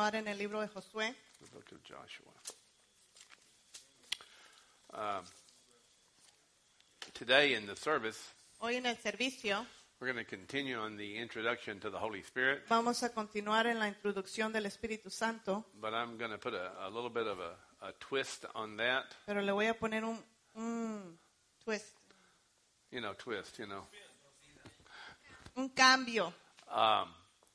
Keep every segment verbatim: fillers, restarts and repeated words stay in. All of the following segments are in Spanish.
continuar en el libro de Josué. The book of Joshua. Um, today in the service, Hoy en el servicio we're going to continue on the introduction to the Holy Spirit, vamos a continuar en la introducción del Espíritu Santo, but I'm going to put a, a little bit of a, a twist on that. pero le voy a poner un, un twist, You know, twist, you know. un cambio, Um,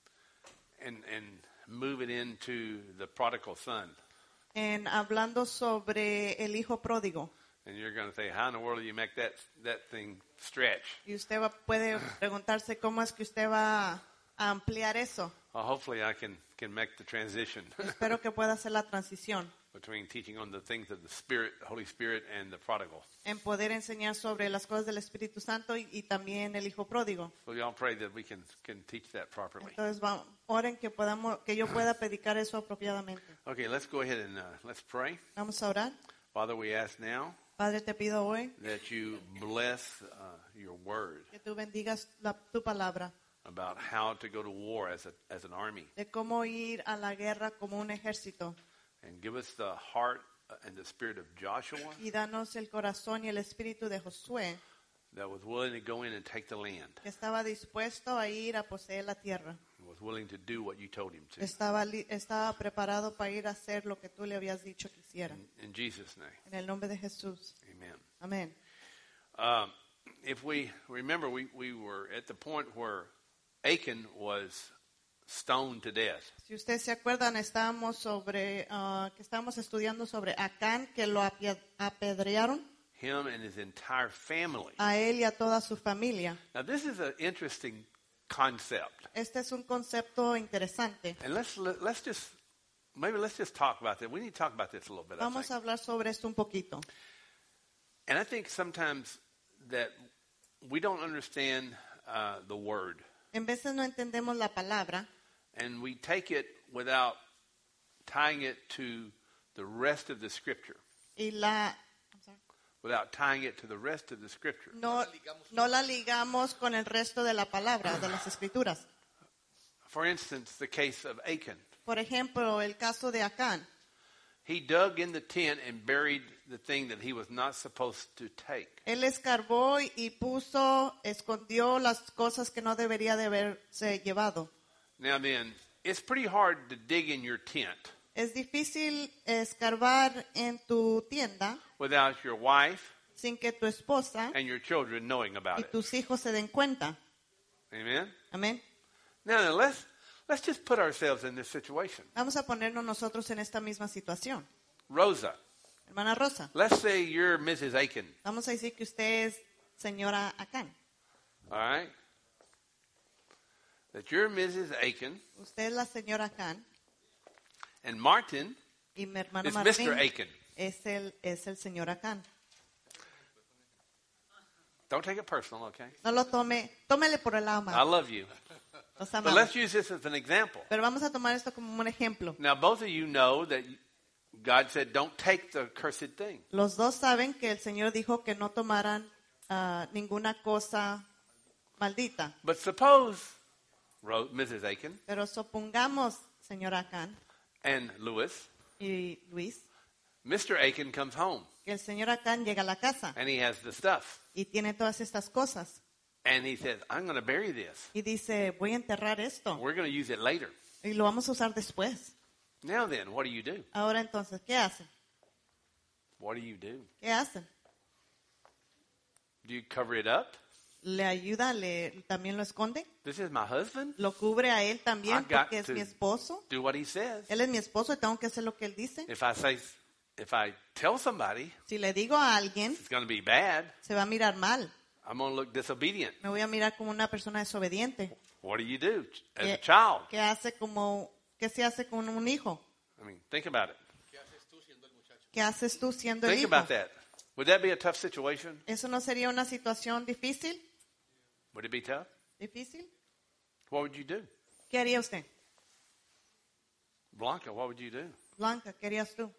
and, and move it into the prodigal son. en hablando sobre el hijo pródigo. And you're going to say, how in the world do you make that, that thing stretch? Y usted va, puede preguntarse cómo es que usted va a ampliar eso. Well, hopefully I can, can make the transition Espero que pueda hacer la transición between teaching on the things of the Spirit, Holy Spirit, and the prodigal. en poder enseñar sobre las cosas del Espíritu Santo y, y también el hijo pródigo. So y'all pray that we can, can teach that properly. Entonces, va, oren que podamos, que yo pueda predicar eso apropiadamente. Okay, let's go ahead and uh, let's pray. Vamos a orar. Father, we ask now Padre, te pido hoy that you bless uh, your word que tú bendigas la, tu palabra, about how to go to war as, a, as an army, de cómo ir a la guerra como un ejército. and give us the heart and the spirit of Joshua Y danos el corazón y el espíritu de Josué, that was willing to go in and take the land, que estaba dispuesto a ir a poseer la tierra. and was willing to do what you told him to. Estaba, li- estaba preparado para ir a hacer lo que tú le habías dicho que hiciera. In, in Jesus' name, En el nombre de Jesús. amen. Amén. Um, if we remember, we, we were at the point where Achan was stoned to death. Si ustedes se acuerdan, estábamos sobre, ah, que estábamos estudiando sobre Acán, que lo apia- apedrearon Him and his entire family. a él y a toda su familia. Now, this is an interesting concept, Este es un concepto interesante. and let's let, let's just maybe let's just talk about that. We need to talk about this a little bit. I Vamos think. a hablar sobre esto un poquito. And I think sometimes that we don't understand uh, the word, En veces no entendemos la palabra and we take it without tying it to the rest of the Scripture, y la without tying it to the rest of the Scripture. no, no la ligamos con el resto de la palabra, de las escrituras. For instance, the case of Achan. Por ejemplo, el caso de Acán. He dug in the tent and buried the thing that he was not supposed to take. Él escarbó y puso, escondió las cosas que no debería de haberse llevado. Now then, it's pretty hard to dig in your tent Es difícil escarbar en tu tienda without your wife sin que tu esposa and your children knowing about y it. tus hijos se den cuenta. Amen? Amén. Now then, let's, let's just put ourselves in this situation. Vamos a ponernos nosotros en esta misma situación. Rosa, Hermana Rosa, let's say you're Missus Achan, vamos a decir que usted es señora Acán. all right? That you're Missus Achan, Usted es la señora Acán and Martin y mi hermano is Martín Mister Achan. es el, es el señor Acán. Don't take it personal, okay? No lo tome, tómele por el I alma. love you. Los But amamos. let's use this as an example. Pero vamos a tomar esto como un ejemplo. Now, both of you know that God said, don't take the cursed thing. Los dos saben que el Señor dijo que no tomaran ah, ninguna cosa maldita. But suppose, Ro- Missus Achan Pero supongamos, señora Acán and Lewis, y Luis, Mister Achan comes home que el señor Acán llega a la casa and he has the stuff. y tiene todas estas cosas. And he says, I'm going to bury this. Y dice, voy a enterrar esto We're going to use it later. y lo vamos a usar después. Now then, what do you do? Ahora entonces, ¿qué hacen? What do you do? ¿Qué hacen? Do you cover it up? ¿Le ayuda? ¿Le, también lo esconde? This is my husband. ¿Lo cubre a él también I've got porque es to mi esposo? do what he says. Él es mi esposo y tengo que hacer lo que él dice. If I say, if I tell somebody Si le digo a alguien, it's going to be bad, se va a mirar mal. I'm going to look disobedient. Me voy a mirar como una persona desobediente. What do you do as a ¿Qué, child? qué hace como, qué se hace con un hijo? I mean, think about it. ¿Qué haces tú siendo el Think hijo? about that. Would that be a tough situation? ¿Eso no sería una situación difícil? Would it be tough? ¿Difícil? What would you do? ¿Qué haría usted? Blanca, what would you do? Blanca, ¿qué harías tú?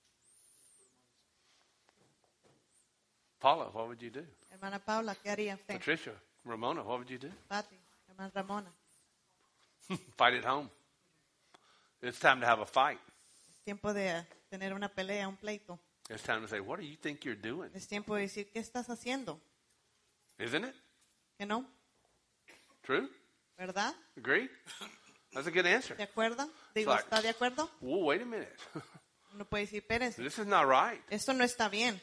Paula, what would you do? Hermana Paula, ¿qué haría usted? Patricia, Ramona, what would you do? Pati, hermana Ramona. Fight at home. It's time to have a fight. Es tiempo de tener una pelea, un pleito. It's time to say, what do you think you're doing? Es tiempo de decir, ¿qué estás haciendo? Isn't it? ¿Que no? True? ¿Verdad? Agree? That's a good answer. ¿De acuerdo? Digo, Like- ¿está de acuerdo? Well, wait a minute. Uno puede decir, espérese, This is not right. esto no está bien.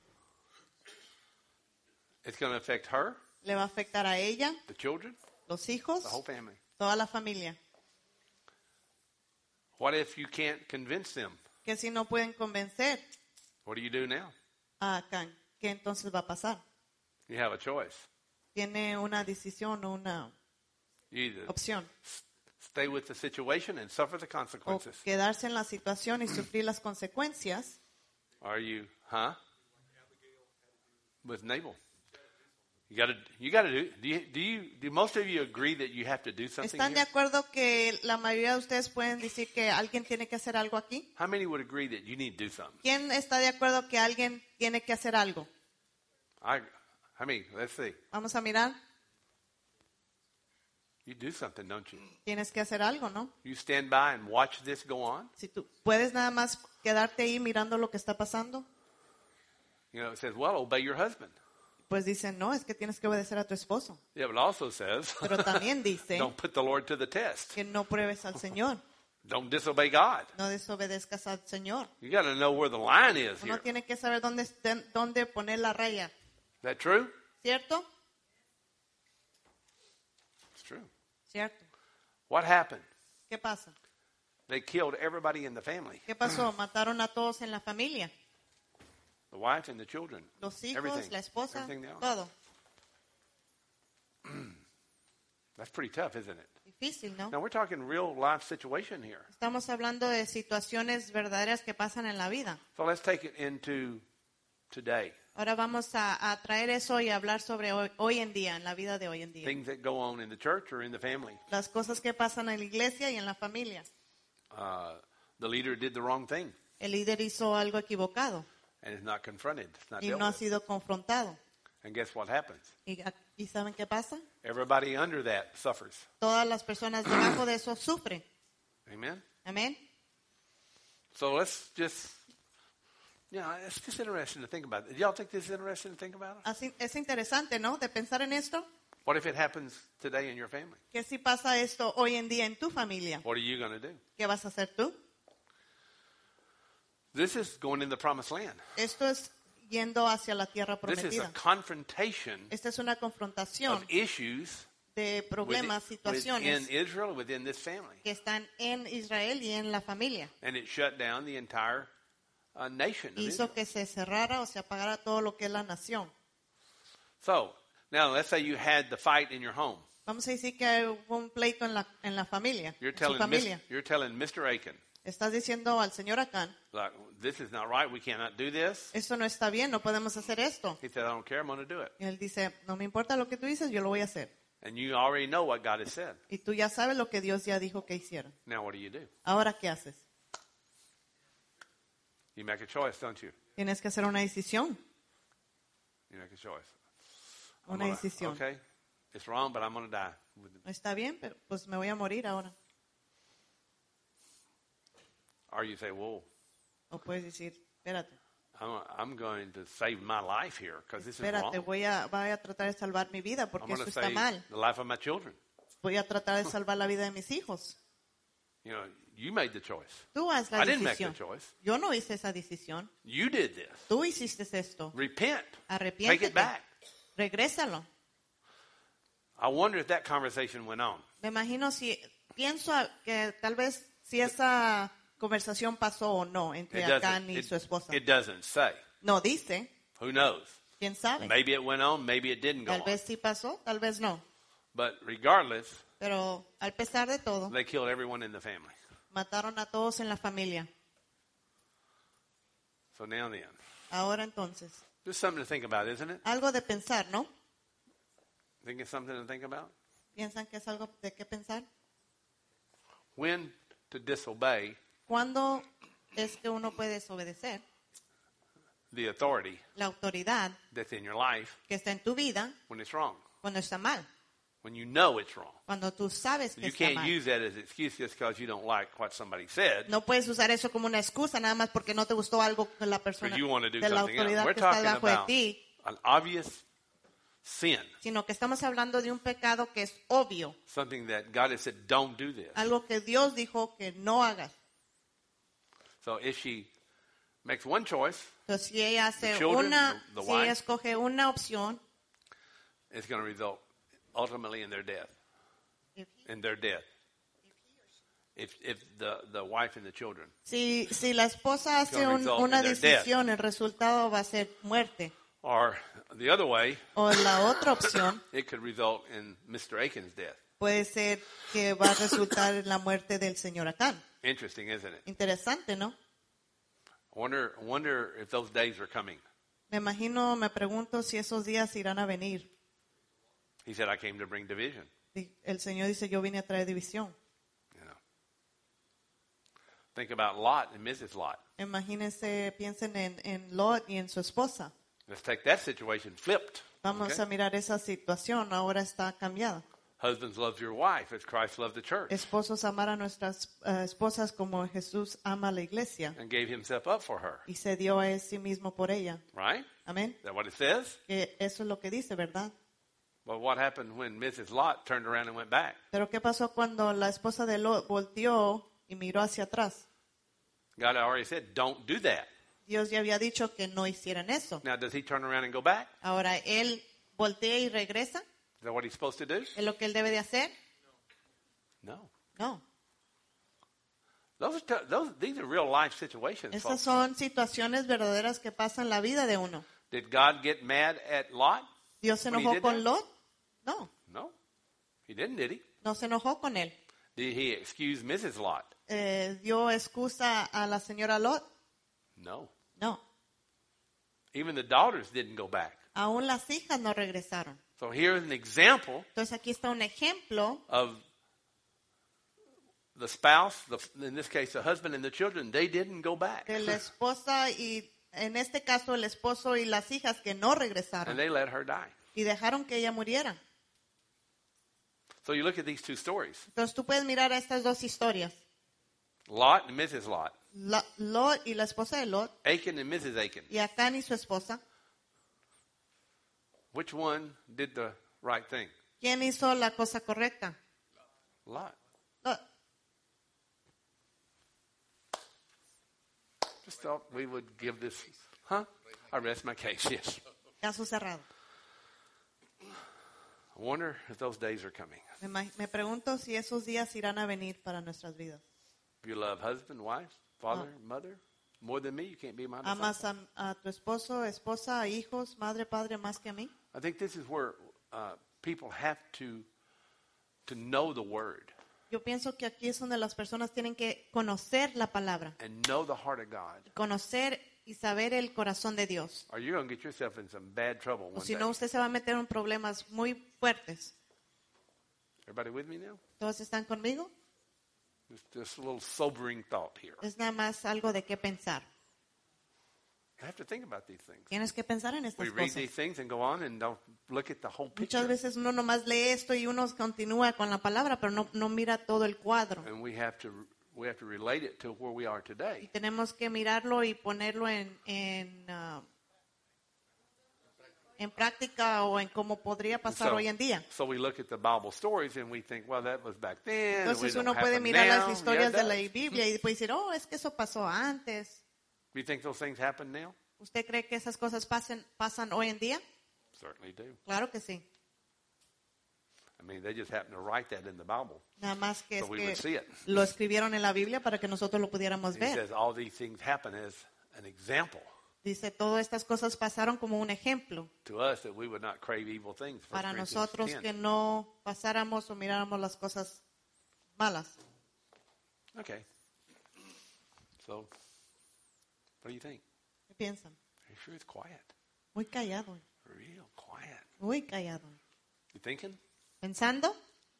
It's going to affect her, Le va a afectar a ella, the children, los hijos, the whole family. toda la familia. What if you can't convince them? Que si no pueden convencer What do you do now? a Acán, ¿qué entonces va a pasar? You have a choice. Tiene una decisión o una You either opción. stay with the situation and suffer the O consequences. quedarse en la situación y sufrir las consecuencias. Are you, huh? With Nabal. You got to. You got to do. Do you, do you? Do most of you agree that you have to do something ¿Están de here? acuerdo que la mayoría de ustedes pueden decir que alguien tiene que hacer algo aquí? How many would agree that you need to do something? ¿Quién está de acuerdo que alguien tiene que hacer algo? I. I mean, let's see. Vamos a mirar. You do something, don't you? Tienes que hacer algo, ¿no? You stand by and watch this go on. Si tú puedes nada más quedarte ahí mirando lo que está pasando, You know, it says, well, obey your husband. pues dicen, no, es que tienes que obedecer a tu esposo. Yeah, but it also says, Pero también dice don't put the Lord to the test. que no pruebes al Señor, Don't disobey God. no desobedezcas al Señor. You got to know where the line is Uno here. tiene que saber dónde, estén- dónde poner la raya, Is that true? ¿cierto? It's true. ¿Cierto? What happened? ¿Qué pasa? They killed everybody in the family, ¿Qué pasó? Mataron a todos en la familia, the wife and the children, los hijos, everything, la esposa, everything else. todo. That's pretty tough, isn't it? Difícil, ¿no? Now we're talking real life situation here. Estamos hablando de situaciones verdaderas que pasan en la vida. So let's take it into today. Ahora vamos a, a traer eso y hablar sobre hoy, hoy en día, en la vida de hoy en día. Things that go on in the church or in the family. Las cosas que pasan en la iglesia y en la familia. Uh, the leader did the wrong thing El líder hizo algo equivocado and is not confronted. It's not y dealt no ha with. sido confrontado. And guess what happens? ¿Y, y saben qué pasa? Everybody under that suffers. Todas las personas debajo de eso sufren. Amen? Amén. So let's just, you know, it's just interesting to think about. Do y'all think this is interesting to think about? Así, es interesante, ¿no? De pensar en esto. What if it happens today in your family? ¿Qué si pasa esto hoy en día en tu familia? What are you going to do? ¿Qué vas a hacer tú? This is going in the promised land. Esto es yendo hacia la tierra This is a prometida. confrontation Esta es una confrontación of issues de within, problemas, situaciones within Israel, within this family. que están en Israel y en la familia. And it shut down the entire uh, nation of Hizo Israel. que se cerrara o se apagara todo lo que es la nación. So, now let's say you had the fight in your home. Vamos a decir que hubo un pleito en la, en la familia, You're en su telling, familia. Mis- you're telling Mister Achan, Estás diciendo al señor Acán, like, this is not right, we cannot do this. esto no está bien, no podemos hacer esto. He said, I don't care, I'm going to do it. Y él dice, no me importa lo que tú dices, yo lo voy a hacer. And you already know what God has said. Y tú ya sabes lo que Dios ya dijo que hicieran. Now what do you do? Ahora, ¿qué haces? You make a choice, don't you? Tienes que hacer una decisión, You make a choice. I'm una gonna- decisión. Okay, it's wrong, but I'm going to die. with it. Está bien, pero pues me voy a morir ahora. Or you say, whoa, O puedes decir, espérate, I'm, I'm going to save my life here because this is espérate, wrong. voy a, voy a tratar de salvar mi vida I'm porque going eso to está save mal. the life of my children. Voy a tratar de salvar la vida de mis hijos. You know, you made the choice. Tú haz la I didn't make the decisión. choice. Yo no hice esa decisión. You did this. Tú hiciste esto. Repent. Take Arrepiéntete. it back. Regrésalo. I wonder if that conversation went on. Me imagino si, pienso a- que tal vez si esa conversación pasó o no entre It Acán doesn't, y it, su esposa. it doesn't say. No dice. Who knows? ¿Quién sabe? Maybe it went on, maybe it didn't go Tal on. vez sí pasó, tal vez no. But regardless, Pero al pesar de todo, they killed everyone in the family. mataron a todos en la familia. So now then, Ahora entonces, just something to think about, isn't it? algo de pensar, ¿no? Think it's something to think about? ¿Piensan que es algo de qué pensar? When to disobey ¿Cuándo es que uno puede desobedecer the authority la autoridad that's in your life que está en tu vida when it's wrong. cuando está mal? When you know it's wrong. Cuando tú sabes que You está can't mal. use that as an excuse just because you don't like what somebody said. No puedes usar eso como una excusa nada más porque no te gustó algo que la persona But you want to do de la something else. autoridad We're que está talking debajo de about ti, an obvious sin. sino que estamos hablando de un pecado que es obvio, Something that God has said, don't do this. algo que Dios dijo que no hagas. So if she makes one choice, Entonces, si ella hace The children, una, the- the si wife. ella escoge una opción, it's going to result ultimately in their death. In their death. If if the, the wife and the children. si, si la esposa hace gonna un- result una in their decisión, el resultado va a ser muerte. Or the other way, O la otra opción it could result in Mister Aiken's death. puede ser que va a resultar en la muerte del señor Acán. Interesting, isn't it? Interesante, ¿no? I wonder, I wonder if those days are coming. Me imagino, me pregunto si esos días irán a venir. He said, I came to bring division. Y el Señor dice, yo vine a traer división. You know. Think about Lot and Missus Lot. Imagínense, piensen en, en Lot y en su esposa. Let's take that situation flipped. Vamos Okay? a mirar esa situación, ahora está cambiada. Husbands, love your wife as Christ loved the church Esposos, amar a nuestras eh, esposas como Jesús ama a la iglesia and gave himself up for her. y se dio a él sí mismo por ella. Right? Amén. Is that what it says? Que eso es lo que dice, ¿verdad? But what happened when Missus Lot turned around and went back? Pero ¿qué pasó cuando la esposa de Lot volteó y miró hacia atrás? God already said, don't do that. Dios ya había dicho que no hicieran eso. Now, does he turn around and go back? Ahora, él voltea y regresa. Is that what he's supposed to do? ¿Es lo que él debe de hacer? No. No. Those are t- those, these are real life situations, Estas folks. son situaciones verdaderas que pasan en la vida de uno. Did God get mad at Lot? ¿Dios se When he enojó did con that? Lot? No, No. He didn't, did he? no se enojó con él. Did he excuse Missus Lot? Eh, ¿Dio excusa a la señora Lot? No. No. Even the daughters didn't go back. Aún las hijas no regresaron. So here's an example Entonces aquí está un ejemplo of the spouse, the, in this case the husband and the children, they didn't go back. de la esposa y en este caso el esposo y las hijas que no And regresaron they let her die. y dejaron que ella muriera. So you look at these two stories. Entonces tú puedes mirar a estas dos historias. Lot and Missus Lot. La- Lot y la esposa de Lot Achan and Missus Achan. y Acán y su esposa. Which one did the right thing? ¿Quién hizo la cosa correcta? Lot. Lot. Just thought we would give this. Huh? I rest my case, yes. Caso cerrado. I wonder if those days are coming. Me, ima- me pregunto si esos días irán a venir para nuestras vidas. If you love husband, wife, father, mother, more than me, you can't be my disciple. ¿Amas a, a tu esposo, esposa, hijos, madre, padre más que a mí? I think this is where uh, people have to to know the word Yo pienso que aquí es donde las personas tienen que conocer la palabra, and know the heart of God, conocer y saber el corazón de Dios. or you're going to get yourself in some bad trouble O one si day. no, usted se va a meter en problemas muy fuertes. Everybody with me now? ¿Todos están conmigo? Just, just a little sobering thought here. Es nada más algo de qué pensar. I have to think about these things. Tienes que pensar en estas We read cosas. these things and go on and don't look at the whole Muchas picture. veces uno nomás lee esto y uno continúa con la palabra, pero no, no mira todo el cuadro. And we have to we have to relate it to where we are Y today. tenemos que mirarlo y ponerlo en, en, ah, en práctica o en cómo podría pasar So- hoy en día. So we look at the Bible stories and we think, well, that was back then. and we Entonces don't uno puede happen mirar now. las Yeah, historias it de la does. Biblia y puede decir, oh, es que eso pasó antes. Do you think those things happen now? ¿Usted cree que esas cosas pasen, pasan hoy en día? Certainly do. Claro que sí. I mean, they just happen to write that in the Bible. Nada más que So es we would see que it. lo escribieron en la Biblia para que nosotros lo pudiéramos He ver. says all these things happen as an example Dice, todas estas cosas pasaron como un ejemplo to us that we would not crave evil things. First para Corinthians nosotros ten. que no pasáramos o miráramos las cosas malas. Okay. So, what do you think? ¿Qué piensan? Are you sure it's quiet? Muy callado, Real quiet. muy callado. You thinking? ¿Pensando?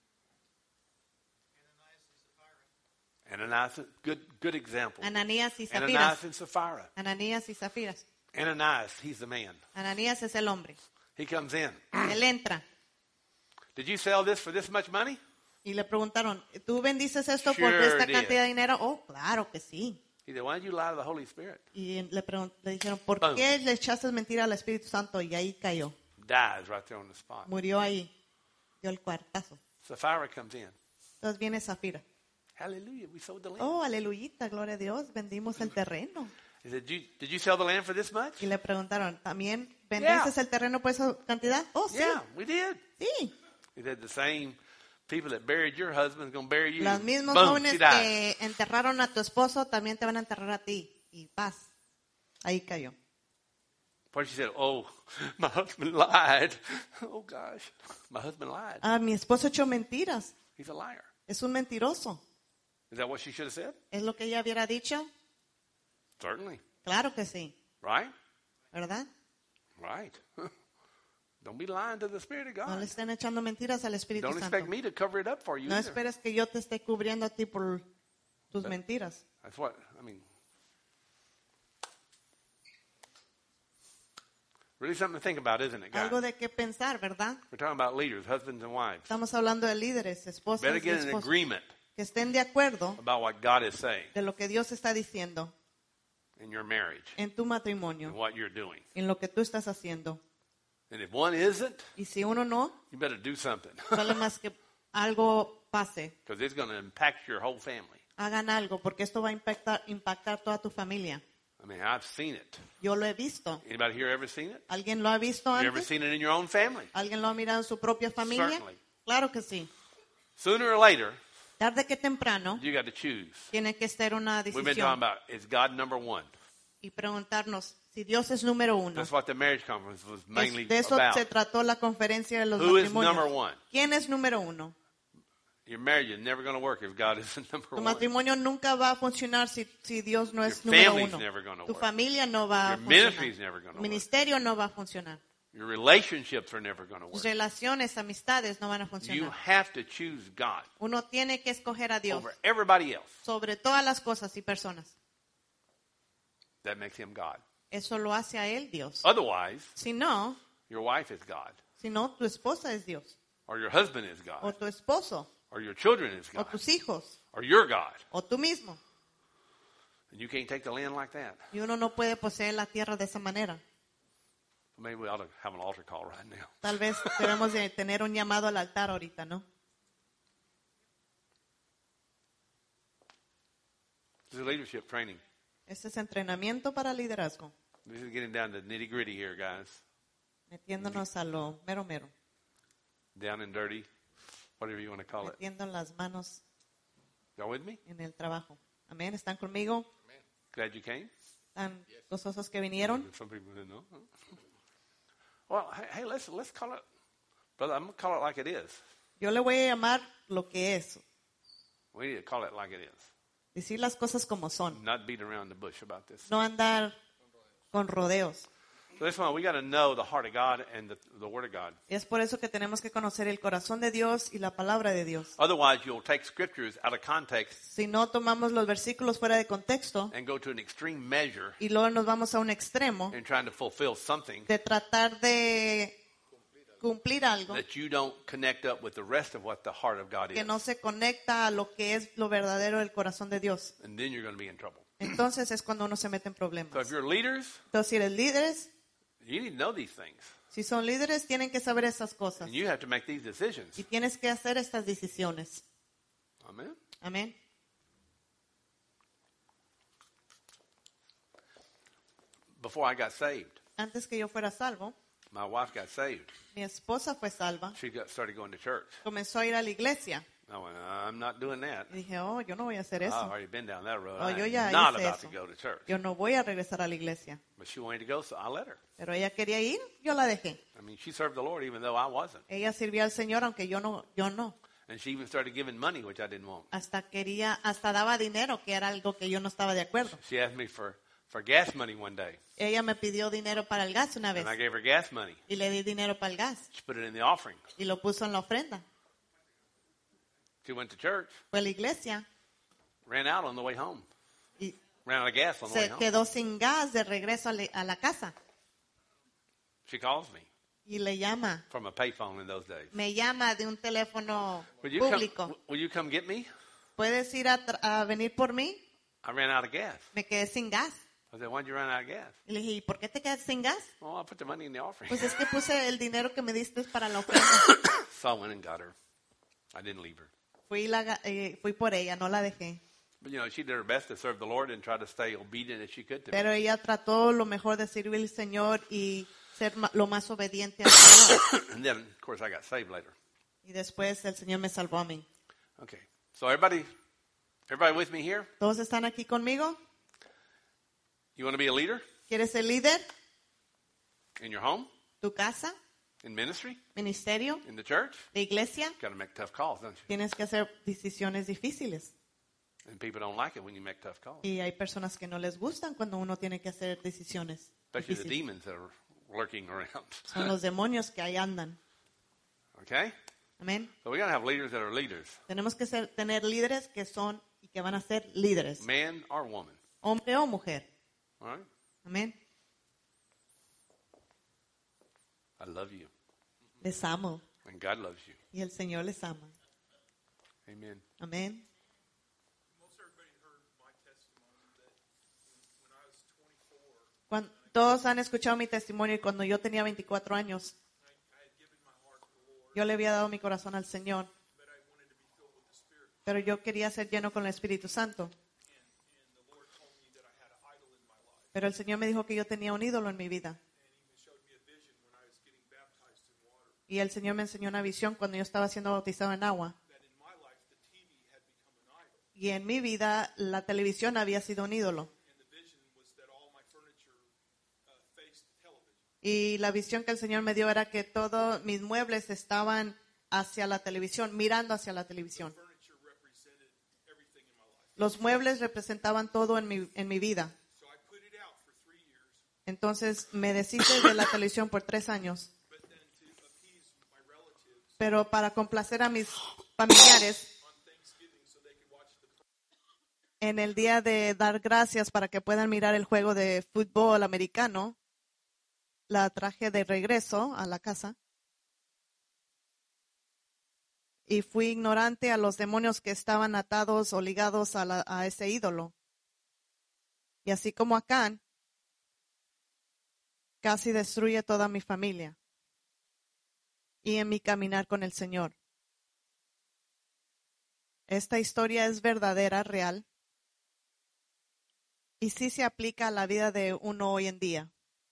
Ananias, good good example. Ananías y Ananias Zafiras. and Sapphira. Ananías y Zafiras. Ananias, he's the man. Ananías es el hombre. He comes in. Él entra. Did you sell this for this much money? Y le preguntaron, ¿tú bendices esto Sure por esta did. cantidad de dinero? Oh, claro que sí. He said, why did you lie to the Holy Spirit? Y le, pregun- le dijeron, ¿por Boom. qué le echaste mentira al Espíritu Santo? Y ahí cayó. Dies right there on the spot. Murió ahí. Dio el cuartazo. Sapphira comes in. Entonces viene Zafira. Hallelujah, we sold the land. Oh, aleluyita, gloria a Dios, vendimos el terreno. He said, did you, did you sell the land for this much? Y le preguntaron, ¿también vendiste Yeah. el terreno por esa cantidad? Oh, sí. Yeah, we did. Sí. He said, the same people that buried your husband is going to bury you. Los mismos Boom, jóvenes she died. que enterraron a tu esposo también te van a enterrar a ti. Y paz. Ahí cayó. But she said, oh, my husband lied. Oh, gosh, my husband lied. Ah, mi esposo echó mentiras. He's a liar. Es un mentiroso. Is that what she should have said? ¿Es lo que ella hubiera dicho? Certainly. Claro que sí. Right? ¿Verdad? Right. Don't be lying to the Spirit of No le God. estén echando mentiras al Espíritu Don't Santo. expect me to cover it up for you No either. esperes que yo te esté cubriendo a ti por tus mentiras. That's what, I mean, really something to think about, isn't it, Algo guys? de qué pensar, ¿verdad? We're talking about leaders, husbands and wives. Estamos hablando de líderes, esposas Better y get an esposos, agreement que estén de acuerdo about what God is saying de lo que Dios está diciendo in your marriage en tu and matrimonio, what you're doing. en lo que tú estás haciendo. And if one isn't, Y si uno no, you better do something vale más que algo pase, because it's going to impact your whole family. hagan algo, porque esto va a impactar, impactar toda tu familia. I mean, I've seen it. Yo lo he visto. Anybody here ever seen it? ¿Alguien lo ha visto You ever antes? seen it in your own family? ¿Alguien lo ha mirado en su propia familia? Certainly. Claro que sí. Sooner or later, Tarde que temprano, you got to choose. tiene que ser una We've been talking decisión about, is God number one? y preguntarnos si Dios es número uno. That's what the marriage conference was Es- mainly de eso about. se trató la conferencia de los Who is number matrimonios. one? ¿Quién es número uno? Your marriage is never going to work if God isn't number Tu one. matrimonio nunca va a funcionar si, si Dios no es Your número family's uno. never gonna Tu work. familia no va a Your ministry's funcionar. never gonna Tu work. ministerio no va a funcionar. Your relationships are never going to Tus work. relaciones, amistades no van a You funcionar. have to choose God Uno tiene que escoger a Dios over everybody else. sobre todas las cosas y personas. That makes him God. Eso lo hace a Él Dios. Otherwise, Si no, your wife is God, si no, tu esposa es Dios. or your husband is O God, tu esposo. or your children is O God, tus hijos. or you're God. O tú mismo. And you can't take the land like that. Y uno no puede poseer la tierra de esa manera. Maybe we ought to have an altar call right now. Tal vez debemos de tener un llamado al altar ahorita, ¿no? This is leadership training. Este es entrenamiento para liderazgo. This is getting down to nitty gritty here, guys. Metiéndonos a lo mero mero. Down and dirty, whatever you want to call it. Metiendo las manos Y'all with me? en el trabajo. Amén. ¿Están conmigo? Glad you came. ¿Están gozosos que vinieron? Some people didn't know. Well, hey, hey, let's let's call it, brother. I'm gonna call it like it is. Yo le voy a llamar lo que es. We need to call it like it is. Decir las cosas como son. Not beat around the bush about this. No andar con rodeos. So this one, we got to know the heart of God and the, the Word of God. Y es por eso que tenemos que conocer el corazón de Dios y la palabra de Dios. Otherwise, you'll take scriptures out of context Si no tomamos los versículos fuera de contexto and go to an extreme measure y luego nos vamos a un extremo in trying to fulfill something de tratar de cumplir algo that you don't connect up with the rest of what the heart of God que is. no se conecta a lo que es lo verdadero del corazón de Dios. And then you're going to be in trouble. Entonces es cuando uno se mete en So if problemas. you're leaders, Entonces si eres líderes, you need to know these things. si son líderes tienen que saber esas cosas And you have to make these decisions. y tienes que hacer estas decisiones. Amen. Amén. Before I got saved, Antes que yo fuera salvo, my wife got saved. mi esposa fue salva. She got started going to church. Comenzó a ir a la iglesia I went, I'm not doing that. y dije, oh, yo no voy a hacer I've eso. already been down that road. Oh, yo I'm ya not hice about eso. to go to church. Yo no voy a regresar a la iglesia. But she wanted to go, so I let her. Pero ella quería ir, yo la dejé. I mean, she served the Lord even though I wasn't. Ella sirvió al Señor aunque yo no, yo no. And she even started giving money, which I didn't want. Hasta quería, hasta daba dinero, que era algo que yo no estaba de acuerdo. She asked me for, for gas money one day. Ella me pidió dinero para el gas una vez And I gave her gas money. y le di dinero para el gas She put it in the offering. y lo puso en la ofrenda. She went to church, Fue a la iglesia ran out on the way home. y Ran out of gas on the way se home. quedó sin gas de regreso a, le- a la casa. She calls me. Y le llama. from a payphone in those days. Me llama de un teléfono Will you público. come, will you come get me? ¿Puedes ir a, tra- a venir por mí? I ran out of gas. Me quedé sin gas. I said, why'd you run out of gas? Y le dije, ¿y por qué te quedaste sin gas? Oh, I put the money in the offering. Pues es que puse el dinero que me diste para la ofrenda. So I went and got her. I didn't leave her. Fui, la, ga- eh, fui por ella, no la dejé. But, you know, she did her best to serve the Lord and try to stay obedient as she could to me. Pero ella trató lo mejor de servir al Señor y ser ma- lo más obediente al Señor. And then, of course, I got saved later. Y después el Señor me salvó a mí. Okay. So everybody, everybody with me here? ¿Todos están aquí conmigo? You want to be a leader ¿Quieres ser líder? in your home, ¿Tu casa? in ministry, ¿Ministerio? in the church? ¿De iglesia? Got to make tough calls, don't you? Tienes que hacer decisiones difíciles. And people don't like it when you make tough calls, Y hay personas que no les gustan cuando uno tiene que hacer decisiones especially the difíciles. demons that are lurking around. Son los demonios que ahí andan. Okay? Amén. So we got to have leaders that are leaders, Tenemos que ser, tener líderes que son y que van a ser líderes. man or woman. Hombre o mujer. All right? Amén. I love you, Les amo. and God loves you. Y el Señor les ama. Amen. Amén. Most everybody heard my testimony that when, when I was twenty-four, Cuando, todos han escuchado mi testimonio y cuando yo tenía veinticuatro años, I, I had given my heart to the Lord, yo le había dado mi corazón al Señor, but I wanted to be filled with the Spirit. pero yo quería ser lleno con el Espíritu Santo. And, and the Lord told me that I had an idol in my life. Pero el Señor me dijo que yo tenía un ídolo en mi vida. And He showed me a vision when I was getting baptized in water. Y el Señor me enseñó una visión cuando yo estaba siendo bautizado en agua. That in my life, the T V had become an idol. Y en mi vida la televisión había sido un ídolo. And the vision was that all my furniture uh, faced television. Y la visión que el Señor me dio era que todos mis muebles estaban hacia la televisión, mirando hacia la televisión. Furniture represented everything in my life. Los muebles representaban todo en mi, en mi vida. So I put it out for three years, Entonces me deshice de la televisión por tres años. but then to appease my relatives Pero para complacer a mis familiares, on Thanksgiving so they could watch the en el día de dar gracias para que puedan mirar el juego de fútbol americano, la traje de regreso a la casa. Y fui ignorante a los demonios que estaban atados o ligados a, la- a ese ídolo. Y así como Acán, casi destruye toda mi familia. Y en mi caminar con el Señor. Esta historia es verdadera, real. Y sí se aplica a la vida de uno hoy en día.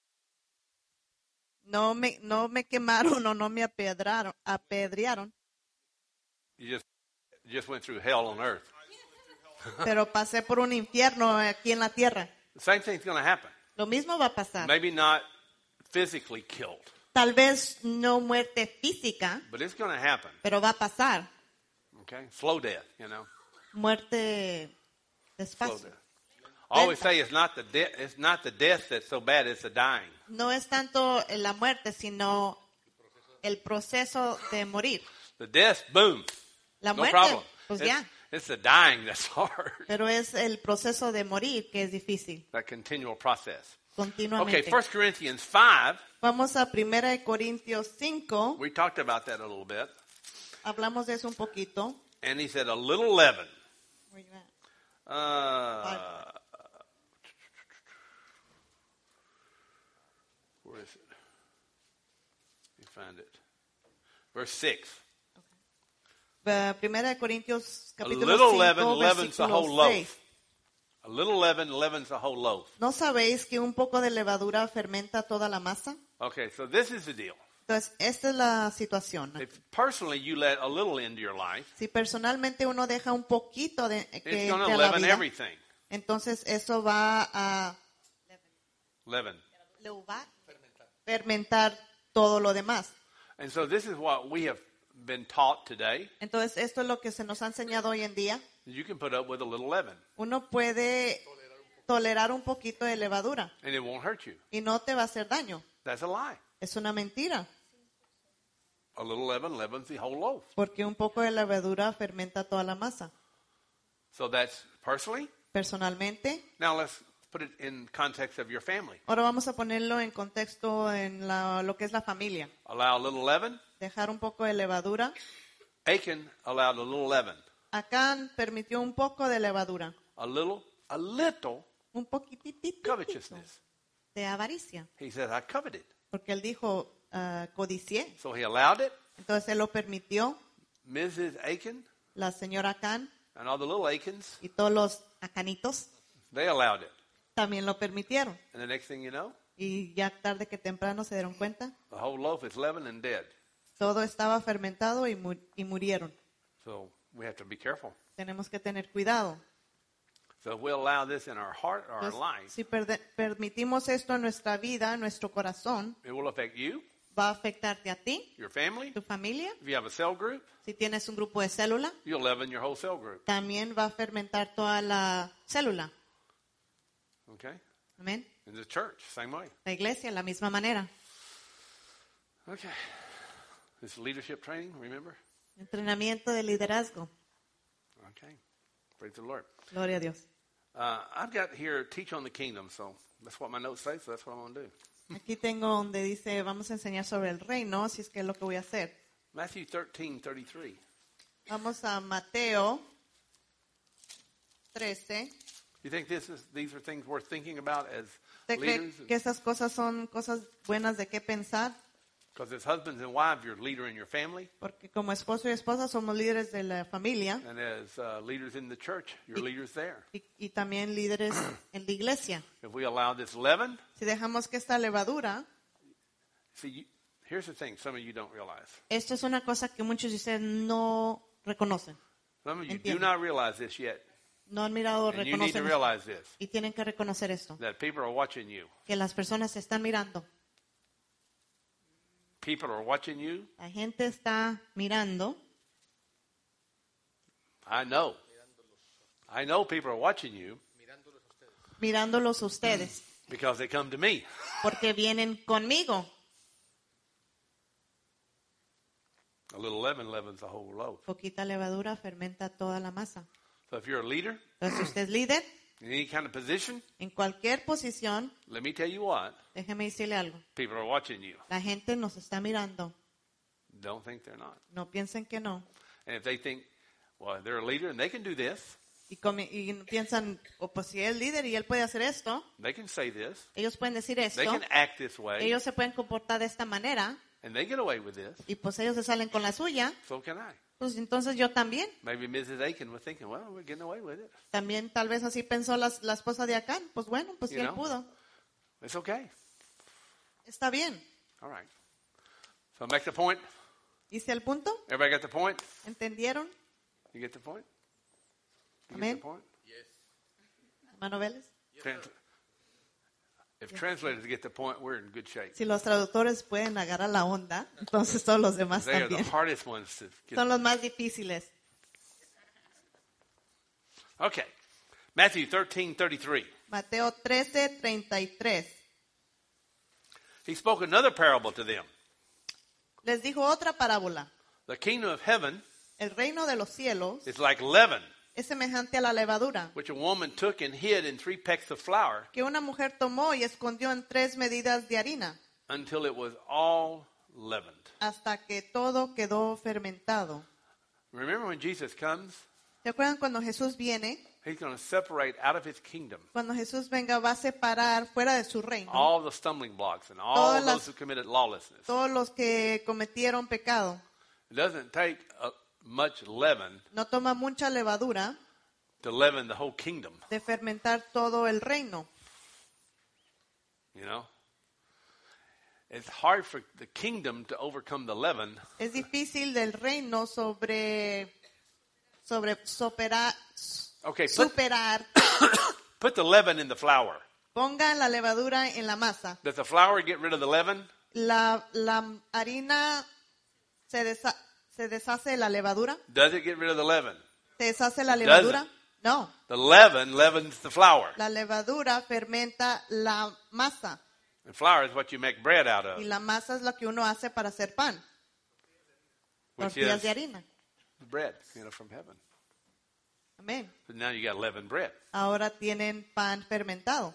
No me, no me quemaron o no me apedraron, apedrearon, You just you just went through hell on earth. pero pasé por un infierno aquí en la tierra. The same thing's going to happen. Lo mismo va a pasar. Maybe not physically killed, Tal vez no muerte física, but it's going to happen. pero va a pasar. Okay? Slow death, you know. Muerte Slow despacio. death. I always say it's not the de- it's not the death that's so bad, it's the dying. No es tanto la muerte, sino el proceso de morir. The death, boom. La No muerte, problem. pues It's, ya. it's the dying that's hard. Pero es el proceso de morir que es difícil, That continual process. Okay, continuamente. First Corinthians five, Vamos a Primera de Corintios cinco. we talked about that a little bit. Hablamos de eso un poquito. And he said a little leaven. Uh, where is it? Let me find it. Verse six. Eh, Primera de Corintios A capítulo little leaven cinco, leavens the whole versículo loaf. seis. A little leaven leavens the whole loaf. ¿No sabéis que un poco de levadura fermenta toda la masa? Okay, so this is the deal. Entonces, esta es la situación. If personally you let a little into your life, Si personalmente uno deja un poquito de que it's entre going a to la leaven vida, everything. entonces eso va a Leaven. fermentar todo lo demás. And so this is what we have been taught today. Entonces, esto es lo que se nos ha enseñado hoy en día. You can put up with a little leaven, Uno puede tolerar un poquito de levadura and it won't hurt you. y no te va a hacer daño. That's a lie. Es una mentira, A little leaven leavens the whole loaf. porque un poco de levadura fermenta toda la masa. So that's personally. Personalmente, Now let's put it in context of your family. Ahora vamos a ponerlo en contexto en la, lo que es la familia. Allow a little leaven. Dejar un poco de levadura. Achan allowed a little leaven. Acán permitió un poco de levadura. A little, a little Un poquitito covetousness. de avaricia. He said, I coveted. Porque él dijo, ah, codicié. So he allowed it. Entonces él lo permitió. Missus Achan La señora Acán and all the little Achans, y todos los acanitos they allowed it. también lo permitieron. And the next thing you know, Y ya tarde que temprano se dieron cuenta, the whole loaf is leavened and dead. todo estaba fermentado y, mu- y murieron. So we have to be careful. Tenemos que tener cuidado. So if we allow this in our heart or our Entonces, life, si perde- permitimos esto en nuestra vida, en nuestro corazón, it will affect you, va a afectarte a ti, your family. tu familia. If you have a cell group, Si tienes un grupo de célula, you'll leaven your whole cell group. también va a fermentar toda la célula. Okay? Amén. In the church, same way. La iglesia, la misma manera. Okay. This is leadership training, remember? Entrenamiento de liderazgo. Okay. Praise the Lord. Gloria a Dios. Uh, I've got here teach on the kingdom, so that's what my notes say, so that's what I'm going to do. Aquí tengo donde dice, vamos a enseñar sobre el reino, así es que es lo que voy a hacer. Matthew thirteen thirty-three. Vamos a Mateo trece. You think this is these are things worth thinking about as ¿Usted cree leaders? que esas cosas son cosas buenas de qué pensar? Because as husbands and wives, you're a leader in your family, Porque como esposo y esposa somos líderes de la familia and as uh, leaders in the church, you're leaders there. y, y también líderes en la iglesia. If we allow this leaven, Si dejamos que esta levadura, see, you, here's the thing: some of you don't realize. esto es una cosa que muchos de ustedes no reconocen, Some of you do Entiendo. not realize this yet, no han mirado o and you need to reconocen esto. realize this: Y tienen que reconocer esto, that people are watching you. que las personas se están mirando. People are watching you. La gente está mirando. I know. I know people are watching you Mirándolos a ustedes, because they come to me. porque vienen conmigo. A little leaven leavens the whole loaf. Poquita levadura fermenta toda la masa. So if you're a leader Entonces, si usted es líder, in any kind of position, en cualquier posición, let me tell you what: déjeme decirle algo. people are watching you. La gente nos está mirando. Don't think they're not. No piensen que no. And if they think, well, they're a leader and they can do this, Y, comi- y piensan, o pues si él es líder y él puede hacer esto, they can say this, ellos pueden decir they esto, can act this way, ellos se pueden comportar de esta manera, and they get away with this, y pues ellos se salen con la suya, so can I. pues entonces yo también. Maybe Missus Aiken was thinking, well, we're getting away with it. También tal vez así pensó las- la esposa de Acán. Pues bueno, pues si You él know. pudo. It's okay. Está bien. All right. So make the point. ¿Hice el punto? Everybody got the point? ¿Entendieron, You get the point? You Amen. get the point? hermano Vélez? Trans- if translators get the point, we're in good shape. Si los traductores pueden agarrar la onda, entonces todos los demás They are the también. hardest ones to get. Son los más difíciles. Okay. Matthew thirteen thirty-three. Mateo trece, treinta y tres. He spoke another parable to them. Les dijo otra parábola. The kingdom of heaven El reino de los cielos is like leaven, es semejante a la levadura which a woman took and hid in three pecks of flour que una mujer tomó y escondió en tres medidas de harina until it was all leavened. hasta que todo quedó fermentado. Remember when Jesus comes, ¿Se acuerdan cuando Jesús viene? he's going to separate out of his kingdom Cuando Jesús venga va a separar fuera de su reino all the stumbling blocks and all Todas those las- who committed lawlessness. todos los que cometieron pecado. It doesn't take uh, much leaven No toma mucha levadura to leaven the whole kingdom, de fermentar todo el reino. you know. It's hard for the kingdom to overcome the leaven Es difícil del reino sobre sobre superar, Okay, put- superar. Put the leaven in the flour. Pongan la levadura en la masa. Does the flour get rid of the leaven? La, la harina se, desa- se deshace de la levadura. Does it get rid of the leaven? ¿Se deshace la levadura? No. The leaven leavens the flour. La levadura fermenta la masa. And flour is what you make bread out Y of, la masa es lo que uno hace para hacer pan. which Tortillas is de harina. bread, you know, from heaven. Amén. But now you got leavened bread. Ahora tienen pan fermentado.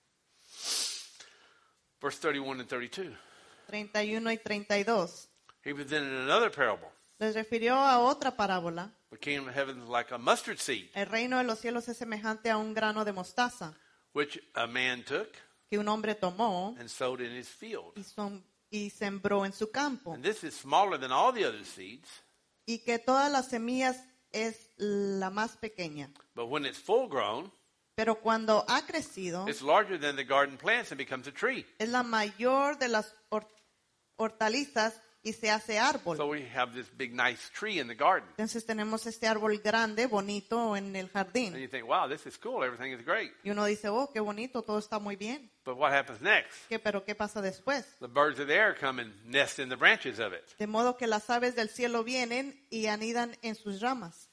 Verse thirty-one and thirty-two. treinta y uno y treinta y dos. He was then in another parable. Les refirió a otra parábola. The kingdom of heaven is like a mustard seed, El reino de los cielos es semejante a un grano de mostaza which a man took que un hombre tomó and sowed in his field. y, son- y sembró en su campo. And this is smaller than all the other seeds, Y que todas las semillas es la más pequeña. but when it's full grown, Pero cuando ha crecido, it's larger than the garden plants and becomes a tree. es la mayor de las hor- hortalizas y se hace árbol. So we have this big, nice tree in the garden. Entonces tenemos este árbol grande, bonito en el And jardín. you think, wow, this is cool. Everything is great. Y uno dice, oh, qué bonito, todo está muy bien. But what happens next? ¿Qué, pero qué pasa después? The birds of the air come and nest in the branches of it. De modo que las aves del cielo vienen y anidan en sus ramas.